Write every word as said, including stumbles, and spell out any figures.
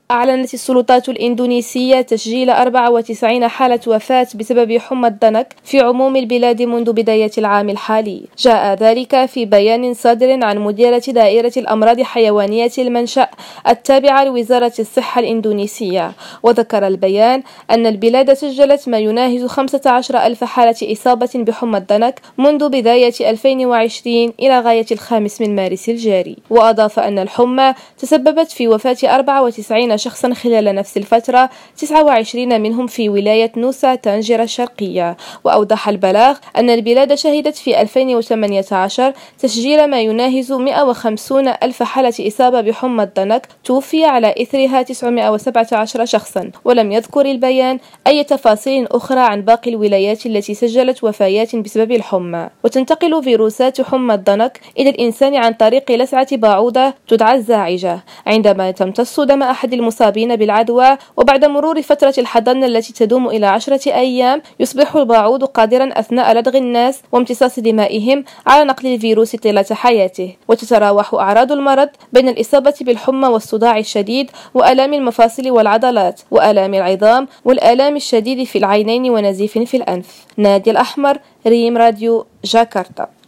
أعلنت السلطات الإندونيسية تسجيل أربعة وتسعين حالة وفاة بسبب حمى الضنك في عموم البلاد منذ بداية العام الحالي. جاء ذلك في بيان صادر عن مديرة دائرة الأمراض حيوانية المنشأ التابعة لوزارة الصحة الإندونيسية. وذكر البيان أن البلاد سجلت ما يناهز خمسة عشر ألف حالة إصابة بحمى الضنك منذ بداية ألفين وعشرين إلى غاية الخامس من مارس الجاري. وأضاف أن الحمى تسببت في وفاة أربعة وتسعين شخصا خلال نفس الفترة، تسعة وعشرين منهم في ولاية نوسا تانجيرا الشرقية. وأوضح البلاغ أن البلاد شهدت في ألفين وثمانية عشر تسجيل ما يناهز مئة وخمسين ألف حالة إصابة بحمى الضنك توفي على إثرها تسعمئة وسبعة عشر شخصا. ولم يذكر البيان أي تفاصيل أخرى عن باقي الولايات التي سجلت وفيات بسبب الحمى. وتنتقل فيروسات حمى الضنك إلى الإنسان عن طريق لسعة بعوضة تدعى الزاعجة عندما تمتص دم أحد المصابين بالعدوى. وبعد مرور فترة الحضانة التي تدوم إلى عشرة أيام يصبح البعوض قادرا أثناء لدغ الناس وامتصاص دمائهم على نقل الفيروس طيلة حياته. وتتراوح أعراض المرض بين الإصابة بالحمى والصداع الشديد وآلام المفاصل والعضلات وآلام العظام والآلام الشديد في العينين ونزيف في الأنف. نادية الأحمر، ريم راديو، جاكرتا.